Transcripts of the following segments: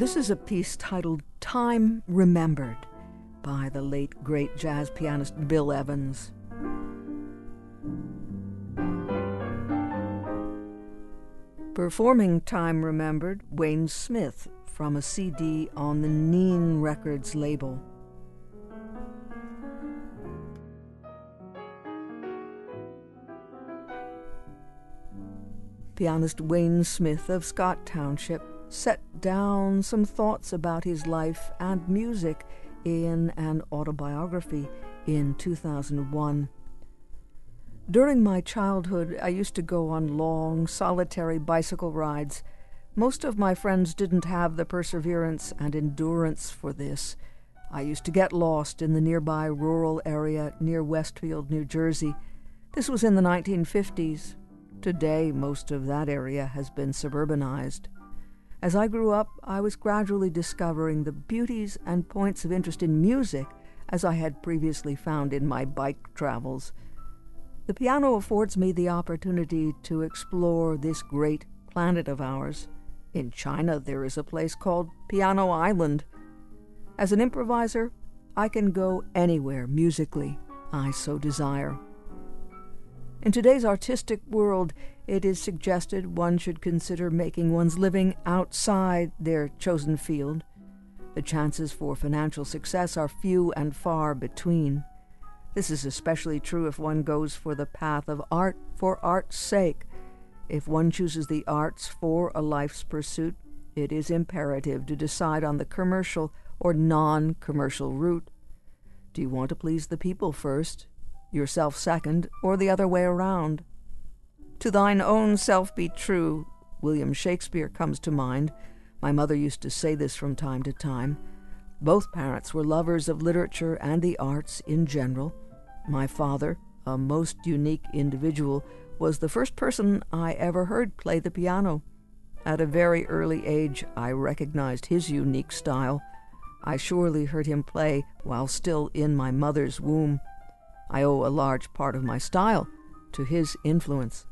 This is a piece titled Time Remembered by the late, great jazz pianist Bill Evans. Performing Time Remembered, Wayne Smith from a CD on the Neen Records label. Pianist Wayne Smith of Scott Township set down some thoughts about his life and music in an autobiography in 2001. During my childhood, I used to go on long, solitary bicycle rides. Most of my friends didn't have the perseverance and endurance for this. I used to get lost in the nearby rural area near Westfield, New Jersey. This was in the 1950s. Today, most of that area has been suburbanized. As I grew up, I was gradually discovering the beauties and points of interest in music as I had previously found in my bike travels. The piano affords me the opportunity to explore this great planet of ours. In China, there is a place called Piano Island. As an improviser, I can go anywhere musically I so desire. In today's artistic world, it is suggested one should consider making one's living outside their chosen field. The chances for financial success are few and far between. This is especially true if one goes for the path of art for art's sake. If one chooses the arts for a life's pursuit, it is imperative to decide on the commercial or non-commercial route. Do you want to please the people first, yourself second, or the other way around? To thine own self be true, William Shakespeare comes to mind. My mother used to say this from time to time. Both parents were lovers of literature and the arts in general. My father, a most unique individual, was the first person I ever heard play the piano. At a very early age, I recognized his unique style. I surely heard him play while still in my mother's womb. I owe a large part of my style to his influence.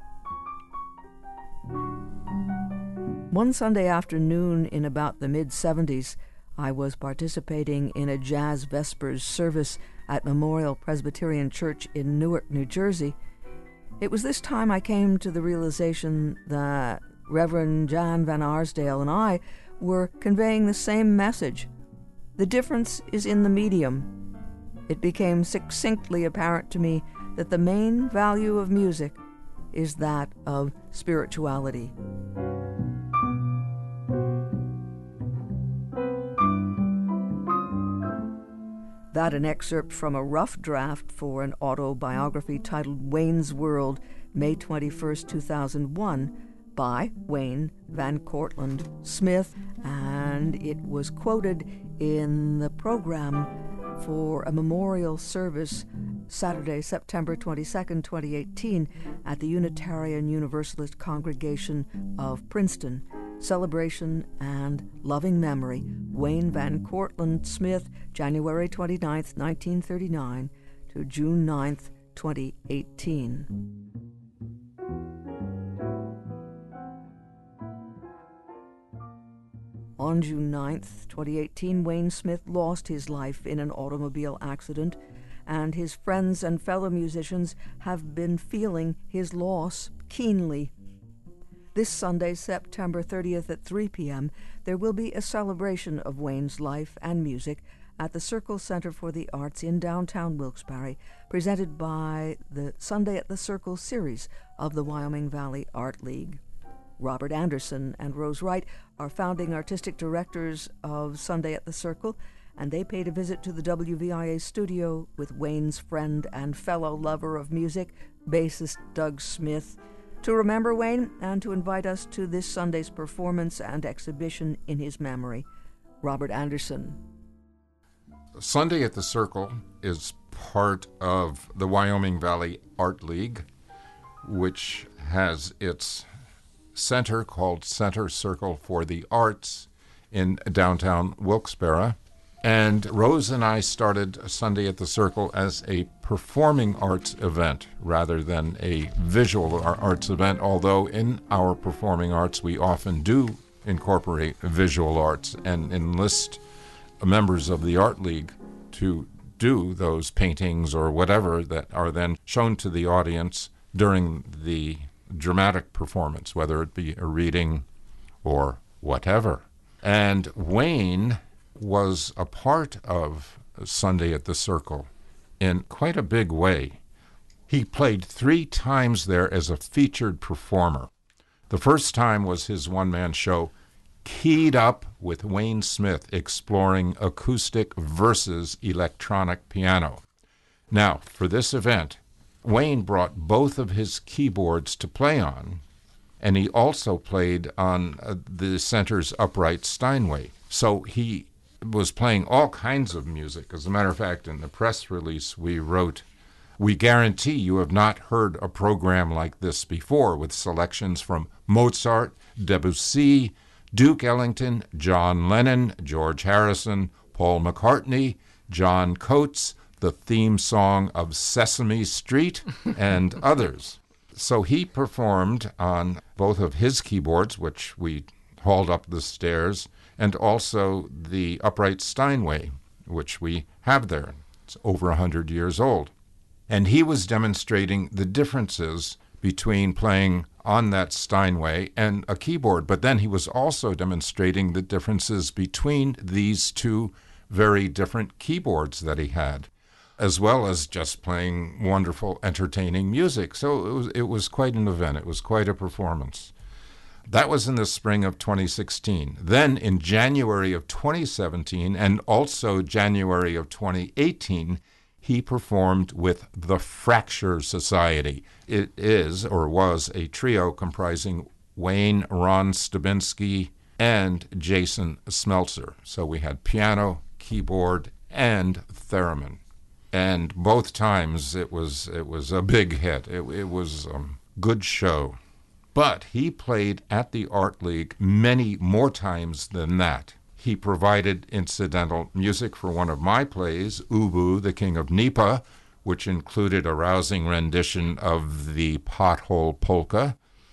One Sunday afternoon in about the mid-'70s, I was participating in a jazz vespers service at Memorial Presbyterian Church in Newark, New Jersey. It was this time I came to the realization that Reverend Jan Van Arsdale and I were conveying the same message. The difference is in the medium. It became succinctly apparent to me that the main value of music is that of spirituality. That an excerpt from a rough draft for an autobiography titled Wayne's World, May 21st, 2001, by Wayne Van Cortlandt Smith, and it was quoted in the program for a memorial service Saturday, September 22nd, 2018, at the Unitarian Universalist Congregation of Princeton. Celebration and Loving Memory, Wayne Van Cortlandt Smith, January 29th, 1939 to June 9th, 2018. On June 9th, 2018, Wayne Smith lost his life in an automobile accident, and his friends and fellow musicians have been feeling his loss keenly. This Sunday, September 30th at 3 p.m., there will be a celebration of Wayne's life and music at the Circle Center for the Arts in downtown Wilkes-Barre, presented by the Sunday at the Circle series of the Wyoming Valley Art League. Robert Anderson and Rose Wright are founding artistic directors of Sunday at the Circle, and they paid a visit to the WVIA studio with Wayne's friend and fellow lover of music, bassist Doug Smith, to remember Wayne and to invite us to this Sunday's performance and exhibition in his memory. Robert Anderson. Sunday at the Circle is part of the Wyoming Valley Art League, which has its center called Center Circle for the Arts in downtown Wilkes-Barre. And Rose and I started Sunday at the Circle as a performing arts event rather than a visual arts event, although in our performing arts we often do incorporate visual arts and enlist members of the Art League to do those paintings or whatever that are then shown to the audience during the dramatic performance, whether it be a reading or whatever. And Wayne was a part of Sunday at the Circle in quite a big way. He played 3 times there as a featured performer. The first time was his one-man show, Keyed Up with Wayne Smith, exploring acoustic versus electronic piano. Now, for this event, Wayne brought both of his keyboards to play on, and he also played on the center's upright Steinway. So he was playing all kinds of music. As a matter of fact, in the press release we wrote, "We guarantee you have not heard a program like this before, with selections from Mozart, Debussy, Duke Ellington, John Lennon, George Harrison, Paul McCartney, John Coates, the theme song of Sesame Street, and others." So he performed on both of his keyboards, which we hauled up the stairs, and also the upright Steinway, which we have there. It's over 100 years old. And he was demonstrating the differences between playing on that Steinway and a keyboard. But then he was also demonstrating the differences between these 2 very different keyboards that he had, as well as just playing wonderful, entertaining music. So it was quite an event. It was quite a performance. That was in the spring of 2016. Then in January of 2017 and also January of 2018, he performed with the Fracture Society. It is, or was, a trio comprising Wayne, Ron Stabinsky, and Jason Smeltzer. So we had piano, keyboard, and theremin. And both times it was a big hit. It was a good show. But he played at the Art League many more times than that. He provided incidental music for one of my plays, Ubu, the King of Nipa, which included a rousing rendition of the Pothole Polka,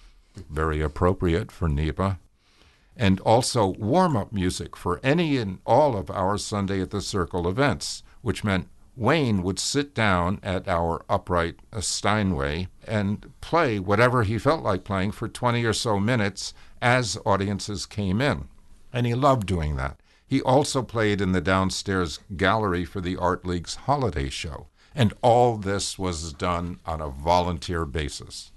very appropriate for Nipa, and also warm-up music for any and all of our Sunday at the Circle events, which meant Wayne would sit down at our upright Steinway and play whatever he felt like playing for 20 or so minutes as audiences came in. And he loved doing that. He also played in the downstairs gallery for the Art League's holiday show. And all this was done on a volunteer basis.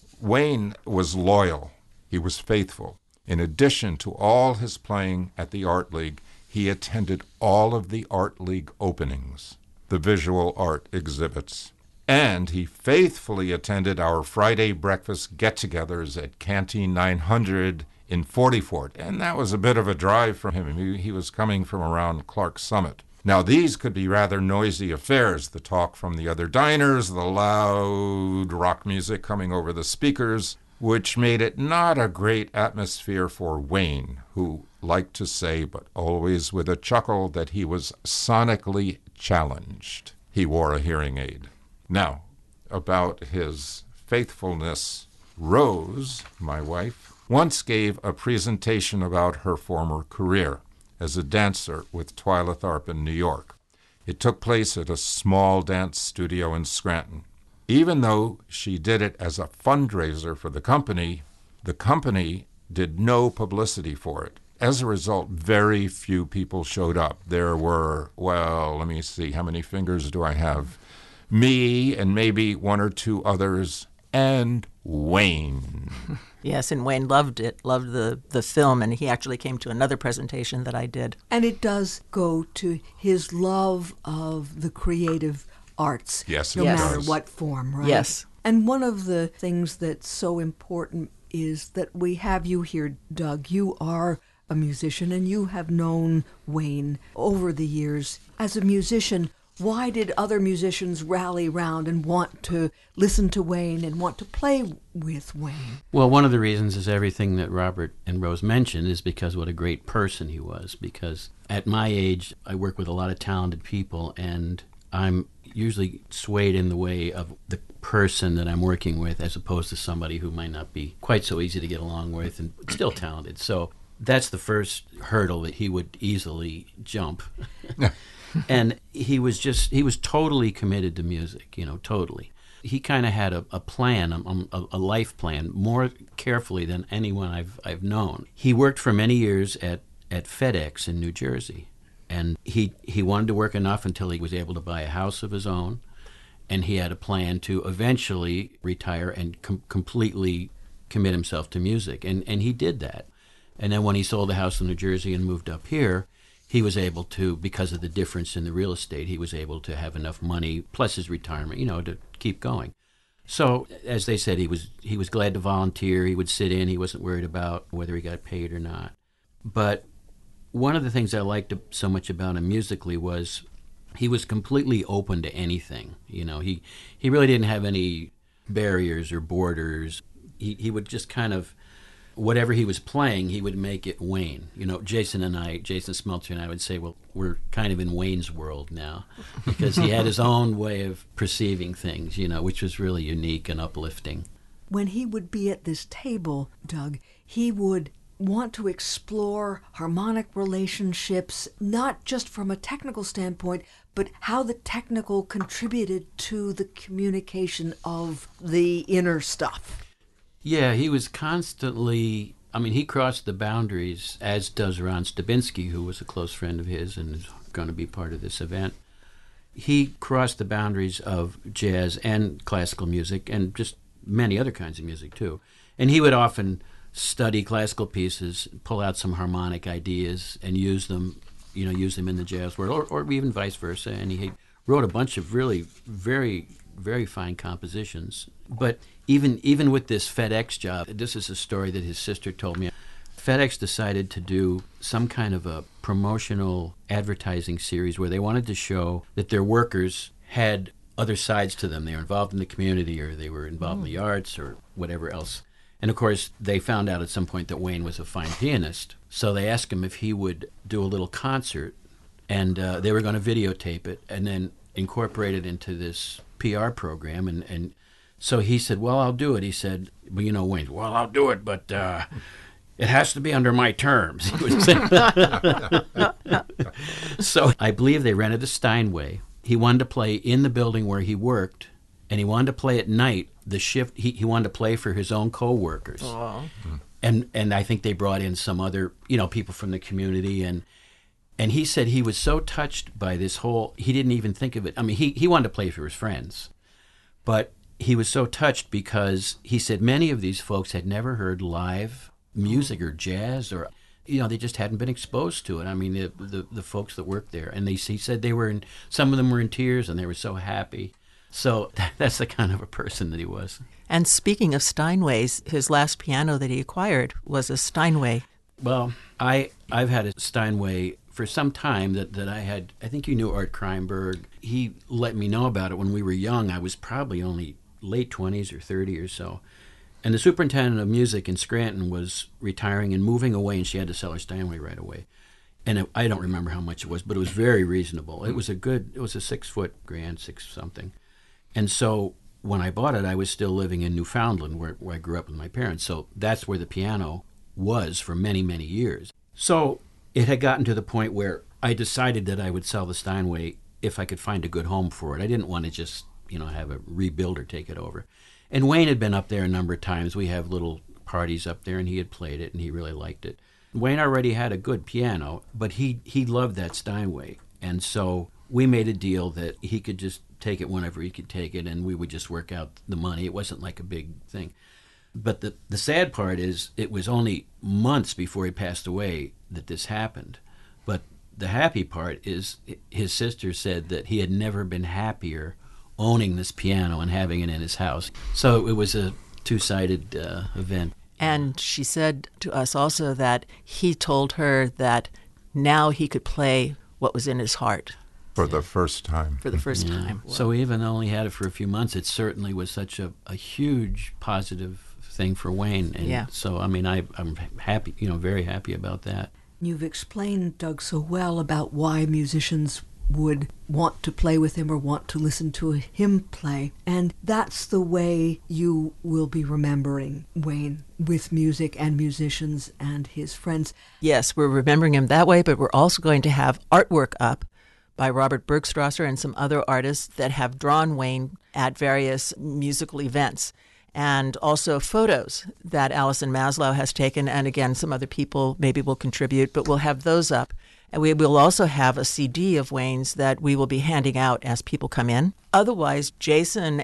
Wayne was loyal. He was faithful. In addition to all his playing at the Art League, he attended all of the Art League openings, the visual art exhibits. And he faithfully attended our Friday breakfast get-togethers at Canteen 900 in 40 and that was a bit of a drive for him. He was coming from around Clark Summit. Now, these could be rather noisy affairs, the talk from the other diners, the loud rock music coming over the speakers, which made it not a great atmosphere for Wayne, who liked to say, but always with a chuckle, that he was sonically challenged. He wore a hearing aid. Now, about his faithfulness, Rose, my wife, once gave a presentation about her former career as a dancer with Twyla Tharp in New York. It took place at a small dance studio in Scranton. Even though she did it as a fundraiser for the company did no publicity for it. As a result, very few people showed up. There were, well, let me see, how many fingers do I have? Me and maybe 1 or 2 others, and Wayne. Yes, and Wayne loved it, loved the film, and he actually came to another presentation that I did. And it does go to his love of the creative arts, yes, no yes. matter what form, right? Yes. And one of the things that's so important is that we have you here, Doug. You are a musician, and you have known Wayne over the years. As a musician, why did other musicians rally round and want to listen to Wayne and want to play with Wayne? Well, one of the reasons is everything that Robert and Rose mentioned is because what a great person he was. Because at my age, I work with a lot of talented people, and I'm usually swayed in the way of the person that I'm working with as opposed to somebody who might not be quite so easy to get along with and still talented. So that's the first hurdle that he would easily jump. And he was totally committed to music, totally. He kind of had a plan, a life plan, more carefully than anyone I've known. He worked for many years at FedEx in New Jersey, and he wanted to work enough until he was able to buy a house of his own, and he had a plan to eventually retire and completely commit himself to music, and he did that. And then when he sold the house in New Jersey and moved up here, he was able to, because of the difference in the real estate, he was able to have enough money, plus his retirement, to keep going. So, as they said, he was glad to volunteer. He would sit in. He wasn't worried about whether he got paid or not. But one of the things I liked so much about him musically was he was completely open to anything. He really didn't have any barriers or borders. He would just kind of, whatever he was playing, he would make it Wayne. Jason Smeltzer and I would say, well, we're kind of in Wayne's world now, because he had his own way of perceiving things, which was really unique and uplifting. When he would be at this table, Doug, he would want to explore harmonic relationships, not just from a technical standpoint, but how the technical contributed to the communication of the inner stuff. Yeah, he was constantly, he crossed the boundaries, as does Ron Stabinsky, who was a close friend of his and is going to be part of this event. He crossed the boundaries of jazz and classical music and just many other kinds of music, too. And he would often study classical pieces, pull out some harmonic ideas and use them in the jazz world, or even vice versa. And he wrote a bunch of really very, very fine compositions. But even with this FedEx job, this is a story that his sister told me. FedEx decided to do some kind of a promotional advertising series where they wanted to show that their workers had other sides to them. They were involved in the community, or they were involved in the arts, or whatever else. And of course, they found out at some point that Wayne was a fine pianist. So they asked him if he would do a little concert, and they were going to videotape it and then incorporate it into this PR program. And so he said, well, I'll do it. He said, well, Wayne, well, I'll do it, but it has to be under my terms. He would say. So I believe they rented a Steinway. He wanted to play in the building where he worked, and he wanted to play at night. The shift, he wanted to play for his own co-workers. And I think they brought in some other, people from the community. And he said he was so touched by this whole, he didn't even think of it. He wanted to play for his friends. But he was so touched because he said many of these folks had never heard live music or jazz, or they just hadn't been exposed to it. The folks that worked there, and he said some of them were in tears, and they were so happy. So that's the kind of a person that he was. And speaking of Steinways, his last piano that he acquired was a Steinway. Well, I've had a Steinway for some time that I had. I think you knew Art Kreinberg. He let me know about it when we were young. I was probably only late 20s or 30 or so. And the superintendent of music in Scranton was retiring and moving away, and she had to sell her Steinway right away. And I don't remember how much it was, but it was very reasonable. It was a 6-foot grand, 6-something. And so when I bought it, I was still living in Newfoundland, where I grew up with my parents. So that's where the piano was for many, many years. So it had gotten to the point where I decided that I would sell the Steinway if I could find a good home for it. I didn't want to just, have a rebuilder take it over. And Wayne had been up there a number of times. We have little parties up there, and he had played it, and he really liked it. Wayne already had a good piano, but he loved that Steinway. And so we made a deal that he could just take it whenever he could take it, and we would just work out the money. It wasn't like a big thing. But the sad part is it was only months before he passed away that this happened. But the happy part is his sister said that he had never been happier owning this piano and having it in his house. So it was a two-sided event. And she said to us also that he told her that now he could play what was in his heart. For the first time. For the first time. So even though he had it for a few months, it certainly was such a huge positive thing for Wayne. And so, I'm happy, very happy about that. You've explained, Doug, so well about why musicians would want to play with him or want to listen to him play. And that's the way you will be remembering Wayne, with music and musicians and his friends. Yes, we're remembering him that way, but we're also going to have artwork up by Robert Bergstrasser and some other artists that have drawn Wayne at various musical events. And also photos that Alison Maslow has taken, and again, some other people maybe will contribute, but we'll have those up. And we will also have a CD of Wayne's that we will be handing out as people come in. Otherwise, Jason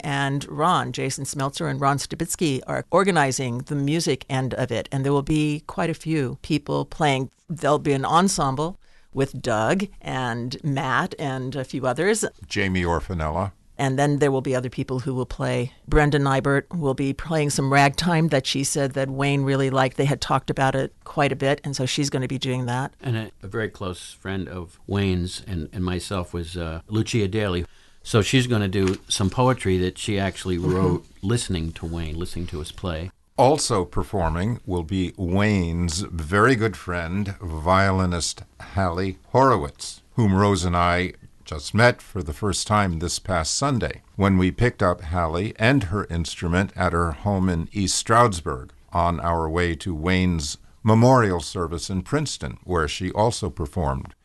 Smeltzer and Ron Stubitsky are organizing the music end of it, and there will be quite a few people playing. There'll be an ensemble with Doug and Matt and a few others. Jamie Orfanella. And then there will be other people who will play. Brenda Nybert will be playing some ragtime that she said that Wayne really liked. They had talked about it quite a bit, and so she's going to be doing that. And a very close friend of Wayne's and myself was Lucia Daly. So she's going to do some poetry that she actually wrote listening to Wayne, listening to us play. Also performing will be Wayne's very good friend, violinist Hallie Horowitz, whom Rose and I just met for the first time this past Sunday, when we picked up Hallie and her instrument at her home in East Stroudsburg on our way to Wayne's memorial service in Princeton, where she also performed.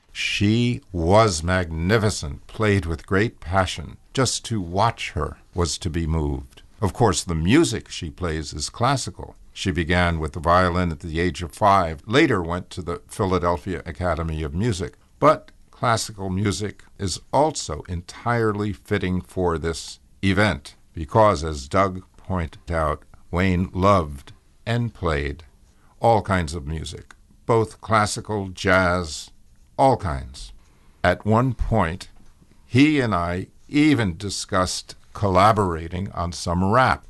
She was magnificent, played with great passion. Just to watch her was to be moved. Of course, the music she plays is classical. She began with the violin at the age of 5, later went to the Philadelphia Academy of Music. But classical music is also entirely fitting for this event because, as Doug pointed out, Wayne loved and played all kinds of music, both classical, jazz, all kinds. At one point, he and I even discussed collaborating on some rap.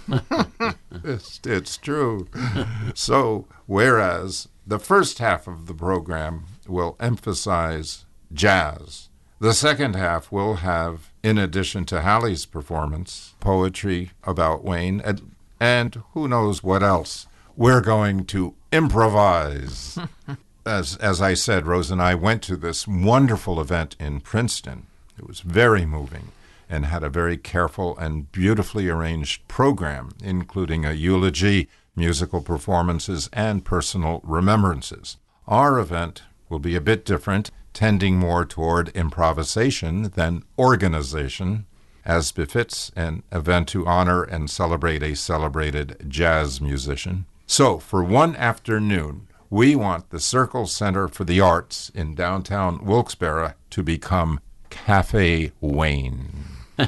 It's true. So, whereas the first half of the program will emphasize jazz, the second half will have, in addition to Hallie's performance, poetry about Wayne, and who knows what else. We're going to improvise. As I said, Rose and I went to this wonderful event in Princeton. It was very moving and had a very careful and beautifully arranged program, including a eulogy, musical performances, and personal remembrances. Our event will be a bit different, tending more toward improvisation than organization, as befits an event to honor and celebrate a celebrated jazz musician. So, for one afternoon, we want the Circle Center for the Arts in downtown Wilkes-Barre to become Cafe Wayne.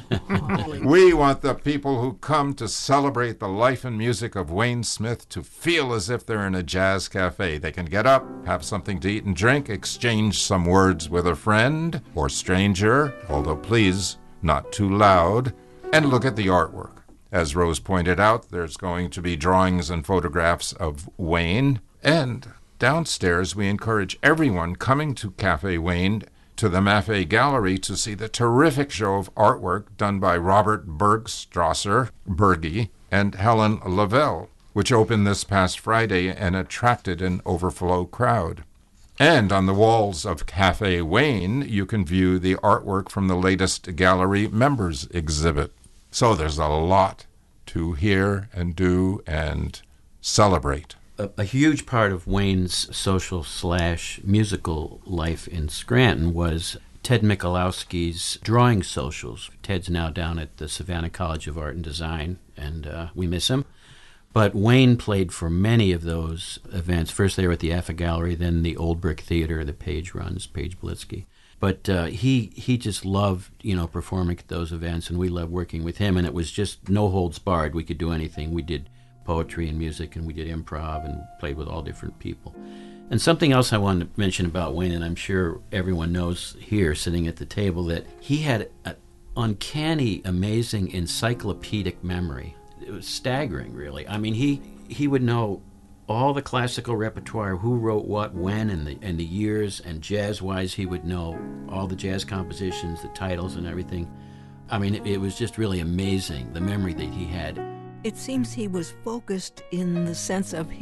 We want the people who come to celebrate the life and music of Wayne Smith to feel as if they're in a jazz cafe. They can get up, have something to eat and drink, exchange some words with a friend or stranger, although please, not too loud, and look at the artwork. As Rose pointed out, there's going to be drawings and photographs of Wayne, and downstairs we encourage everyone coming to Cafe Wayne to the Maffei Gallery to see the terrific show of artwork done by Robert Bergstrasser, Bergie, and Helen Lavelle, which opened this past Friday and attracted an overflow crowd. And on the walls of Cafe Wayne, you can view the artwork from the latest gallery members exhibit. So there's a lot to hear and do and celebrate. A huge part of Wayne's social/musical life in Scranton was Ted Michalowski's drawing socials. Ted's now down at the Savannah College of Art and Design, and we miss him. But Wayne played for many of those events. First they were at the Affa Gallery, then the Old Brick Theater that Paige runs, Paige Blitzky. But he just loved, performing at those events, and we loved working with him. And it was just no holds barred. We could do anything. We did poetry and music, and we did improv and played with all different people. And something else I wanted to mention about Wayne, and I'm sure everyone knows here sitting at the table, that he had an uncanny, amazing encyclopedic memory. It was staggering, really. I mean, he would know all the classical repertoire, who wrote what, when, and the years, and jazz-wise, he would know all the jazz compositions, the titles, and everything. I mean, it was just really amazing, the memory that he had. It seems he was focused in the sense of his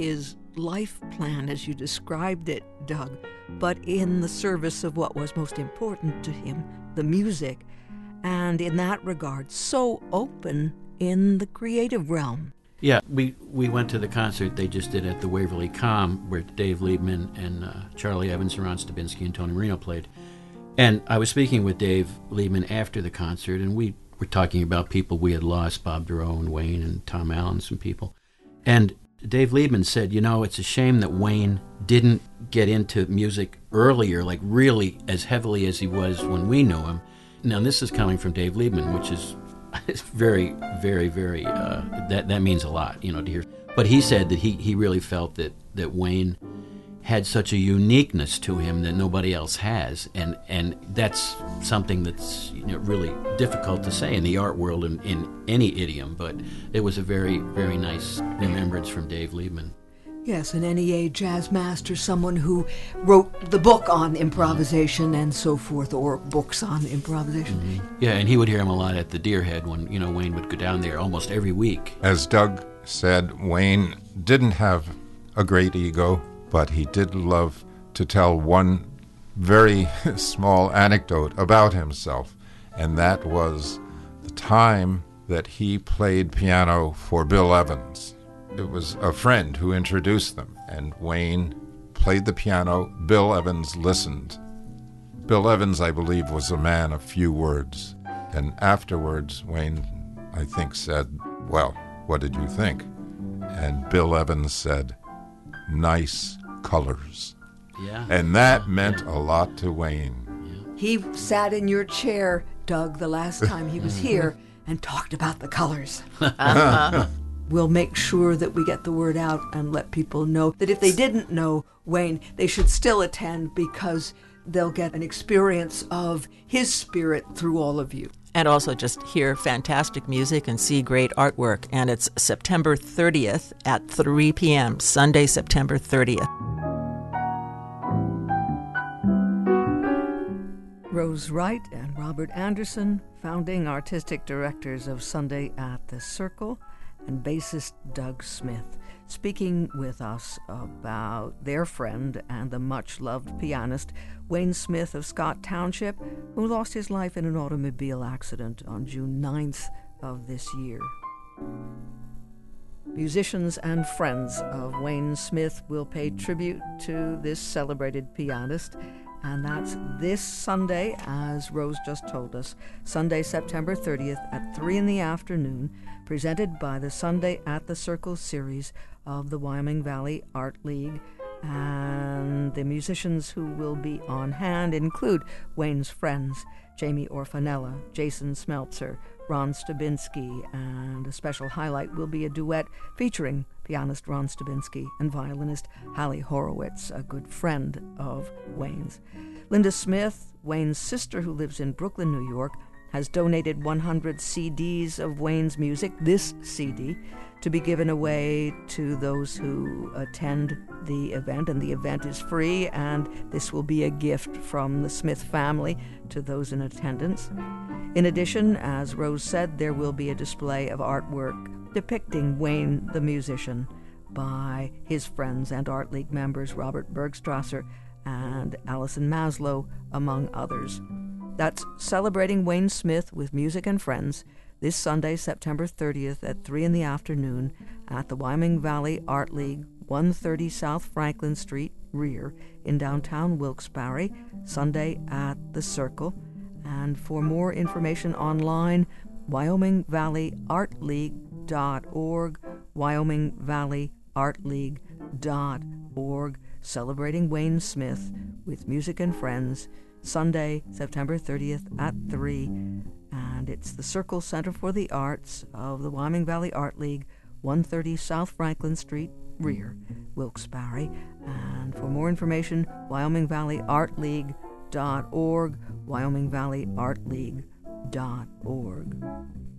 life plan as you described it, Doug, but in the service of what was most important to him, the music, and in that regard, so open in the creative realm. Yeah, we went to the concert they just did at the Waverly Com, where Dave Liebman and Charlie Evans and Ron Stabinsky and Tony Marino played. And I was speaking with Dave Liebman after the concert, and we were talking about people we had lost, Bob Dorough and Wayne and Tom Allen, some people. And Dave Liebman said, it's a shame that Wayne didn't get into music earlier, like really as heavily as he was when we knew him. Now, this is coming from Dave Liebman, which is very, very, very, that means a lot, to hear. But he said that he really felt that Wayne had such a uniqueness to him that nobody else has, and that's something that's really difficult to say in the art world in any idiom, but it was a very, very nice remembrance from Dave Liebman. Yes, an NEA jazz master, someone who wrote the book on improvisation and so forth, or books on improvisation. Mm-hmm. Yeah, and he would hear him a lot at the Deerhead when, Wayne would go down there almost every week. As Doug said, Wayne didn't have a great ego, but he did love to tell one very small anecdote about himself, and that was the time that he played piano for Bill Evans. It was a friend who introduced them, and Wayne played the piano. Bill Evans listened. Bill Evans, I believe, was a man of few words, and afterwards Wayne, I think, said, "Well, what did you think?" And Bill Evans said, "Nice colors." Yeah. And that meant a lot to Wayne. Yeah. He sat in your chair, Doug, the last time he was here and talked about the colors. We'll make sure that we get the word out and let people know that if they didn't know Wayne, they should still attend, because they'll get an experience of his spirit through all of you. And also just hear fantastic music and see great artwork. And it's September 30th at 3 p.m., Sunday, September 30th. Rose Wright and Robert Anderson, founding artistic directors of Sunday at the Circle, and bassist Doug Smith, speaking with us about their friend and the much-loved pianist Wayne Smith of Scott Township, who lost his life in an automobile accident on June 9th of this year. Musicians and friends of Wayne Smith will pay tribute to this celebrated pianist, and that's this Sunday, as Rose just told us, Sunday, September 30th at 3 in the afternoon, presented by the Sunday at the Circle series of the Wyoming Valley Art League. And the musicians who will be on hand include Wayne's friends, Jamie Orfanella, Jason Smeltzer, Ron Stabinsky, and a special highlight will be a duet featuring pianist Ron Stabinsky and violinist Hallie Horowitz, a good friend of Wayne's. Linda Smith, Wayne's sister who lives in Brooklyn, New York, has donated 100 CDs of Wayne's music, this CD, to be given away to those who attend the event, and the event is free, and this will be a gift from the Smith family to those in attendance. In addition, as Rose said, there will be a display of artwork depicting Wayne the musician by his friends and Art League members Robert Bergstrasser and Allison Maslow, among others. That's celebrating Wayne Smith with music and friends this Sunday, September 30th at 3 in the afternoon at the Wyoming Valley Art League, 130 South Franklin Street, rear, in downtown Wilkes-Barre, Sunday at the Circle. And for more information online, WyomingValleyArtLeague.org, WyomingValleyArtLeague.org, celebrating Wayne Smith with music and friends, Sunday, September 30th at 3, and it's the Circle Center for the Arts of the Wyoming Valley Art League, 130 South Franklin Street, rear, Wilkes-Barre. And for more information, WyomingValleyArtLeague.org, WyomingValleyArtLeague.org.